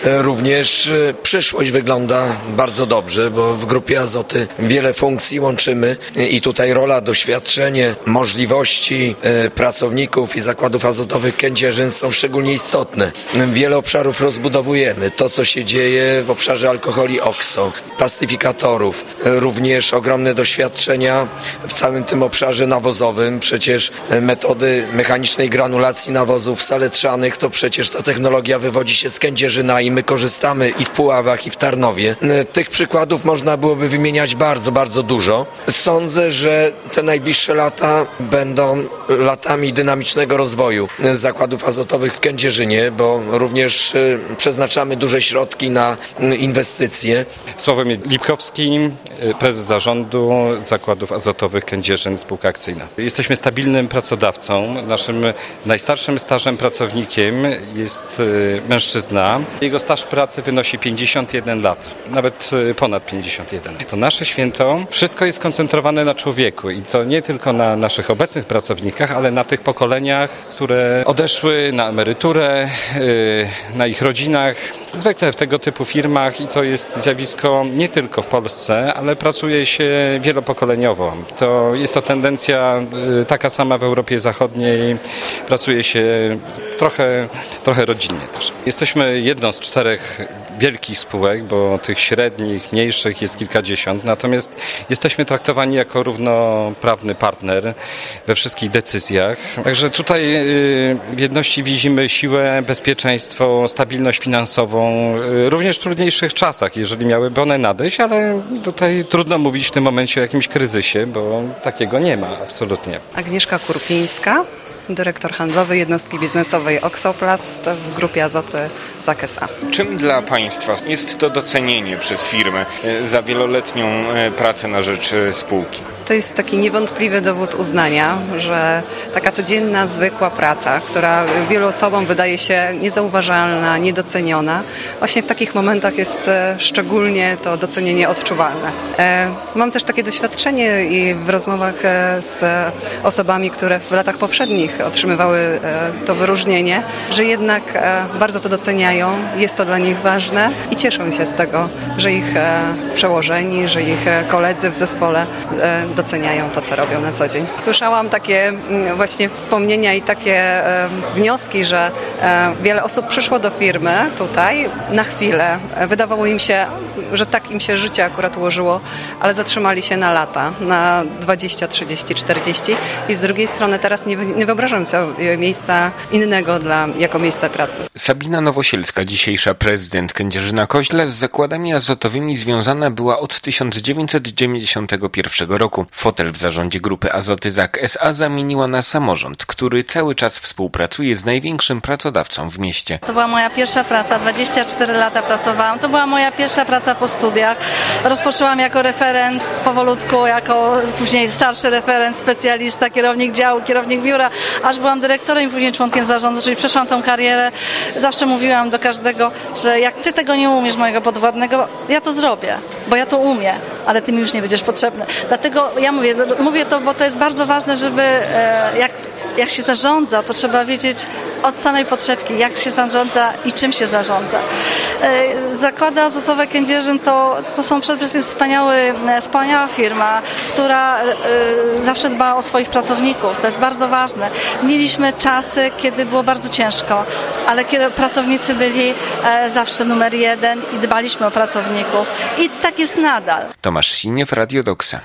Również przyszłość wygląda bardzo dobrze, bo w Grupie Azoty wiele funkcji łączymy i tutaj rola, doświadczenie, możliwości pracowników i zakładów azotowych Kędzierzyn są szczególnie istotne. Wiele obszarów rozbudowujemy. To, co się dzieje w obszarze alkoholi OXO, plastyfikatorów, również ogromne doświadczenia w całym tym obszarze nawozowym. Przecież metody mechanicznej granulacji nawozów saletrzanych, to przecież ta technologia wywodzi się z Kędzierzyna i my korzystamy i w Puławach, i w Tarnowie. Tych przykładów można byłoby wymieniać bardzo, bardzo dużo. Sądzę, że te najbliższe lata będą latami dynamicznego rozwoju zakładów azotowych w Kędzierzynie, bo również przeznaczamy duże środki na inwestycje. Sławomir Lipkowski, prezes zarządu Zakładów Azotowych Kędzierzyn, spółka akcyjna. Jesteśmy stabilnym pracodawcą. Naszym najstarszym stażem pracownikiem jest mężczyzna. Jego staż pracy wynosi 51 lat, nawet ponad 51. To nasze święto, wszystko jest skoncentrowane na człowieku i to nie tylko na naszych obecnych pracownikach, ale na tych pokoleniach, które odeszły na emeryturę, na ich rodzinach. Zwykle w tego typu firmach i to jest zjawisko nie tylko w Polsce, ale pracuje się wielopokoleniowo. Jest to tendencja taka sama w Europie Zachodniej. Pracuje się trochę rodzinnie też. Jesteśmy jedną z 4 wielkich spółek, bo tych średnich, mniejszych jest kilkadziesiąt, natomiast jesteśmy traktowani jako równoprawny partner we wszystkich decyzjach. Także tutaj w jedności widzimy siłę, bezpieczeństwo, stabilność finansową, również w trudniejszych czasach, jeżeli miałyby one nadejść, ale tutaj trudno mówić w tym momencie o jakimś kryzysie, bo takiego nie ma absolutnie. Agnieszka Kurpińska, dyrektor handlowy jednostki biznesowej Oxoplast w Grupie Azoty ZAK S.A. Czym dla Państwa jest to docenienie przez firmę za wieloletnią pracę na rzecz spółki? To jest taki niewątpliwy dowód uznania, że taka codzienna, zwykła praca, która wielu osobom wydaje się niezauważalna, niedoceniona, właśnie w takich momentach jest szczególnie to docenienie odczuwalne. Mam też takie doświadczenie i w rozmowach z osobami, które w latach poprzednich otrzymywały to wyróżnienie, że jednak bardzo to doceniają, jest to dla nich ważne i cieszą się z tego, że ich przełożeni, że ich koledzy w zespole doceniają to, co robią na co dzień. Słyszałam takie właśnie wspomnienia i takie wnioski, że wiele osób przyszło do firmy tutaj na chwilę. Wydawało im się, że tak im się życie akurat ułożyło, ale zatrzymali się na lata, na 20, 30, 40 i z drugiej strony teraz nie wyobrażam sobie miejsca innego jako miejsca pracy. Sabina Nowosielska, dzisiejsza prezydent Kędzierzyna-Koźla, z zakładami azotowymi związana była od 1991 roku. Fotel w zarządzie Grupy Azoty ZAK S.A. zamieniła na samorząd, który cały czas współpracuje z największym pracodawcą w mieście. To była moja pierwsza praca, 24 lata pracowałam. To była moja pierwsza praca po studiach. Rozpoczęłam jako referent, powolutku, jako później starszy referent, specjalista, kierownik działu, kierownik biura, aż byłam dyrektorem i później członkiem zarządu, czyli przeszłam tą karierę. Zawsze mówiłam do każdego, że jak ty tego nie umiesz, mojego podwładnego, ja to zrobię, bo ja to umiem, ale ty mi już nie będziesz potrzebny. Dlatego ja mówię to, bo to jest bardzo ważne, żeby jak się zarządza, to trzeba wiedzieć od samej podszewki, jak się zarządza i czym się zarządza. Zakłady Azotowe Kędzierzyn to są przede wszystkim wspaniała firma, która zawsze dba o swoich pracowników. To jest bardzo ważne. Mieliśmy czasy, kiedy było bardzo ciężko, ale kiedy pracownicy byli zawsze numer 1 i dbaliśmy o pracowników. I tak jest nadal. Tomasz Siniew, Radio Doksa.